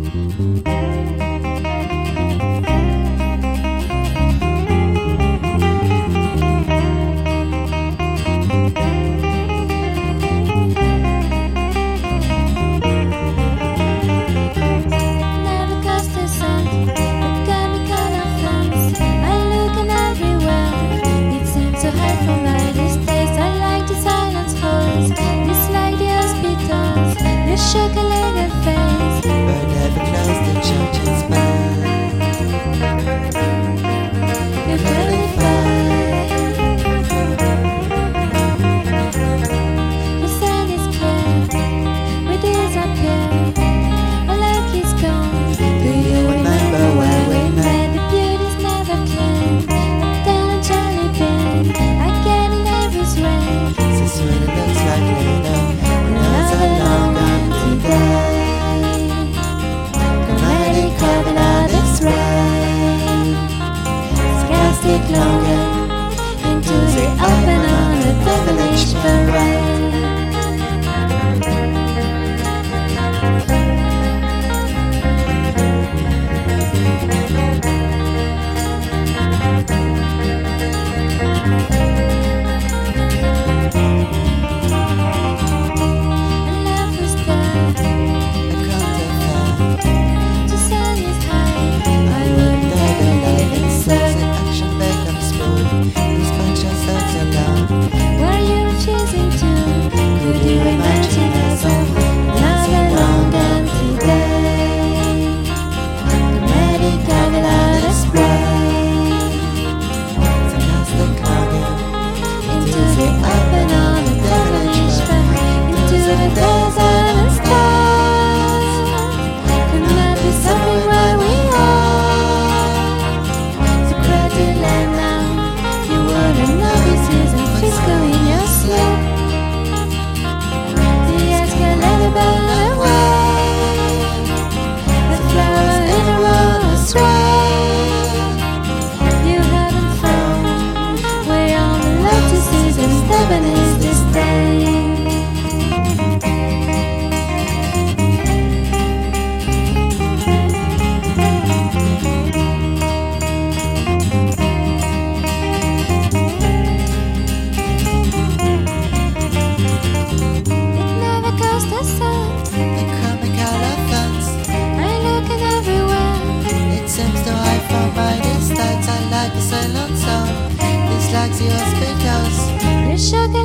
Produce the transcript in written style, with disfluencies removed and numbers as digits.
Chocolate face, but never closed the church's mouth. You're very fine. The sun is clear, we disappear. Our luck is gone. Do you remember where we met? The beauty's never clean. Down a jolly bin, again in every swing. This really looks like later. Another long longer into the open on a devilish parade. And love was there, a counterfeit. The sun is high, I would never live inside. Were you choosing to? Could you imagine us on another long empty day? The medical without a spray. So cast the cargo into the open on a devilish parade, into the desert and stars. Could not be something where we are. So credit land now, you wouldn't know this is a fiscal in your sleep. The escalator burn away. The flower in a rose red. You haven't found where all the lotuses and stebbies this day. Like the Ceylon sun, this like the hospitals.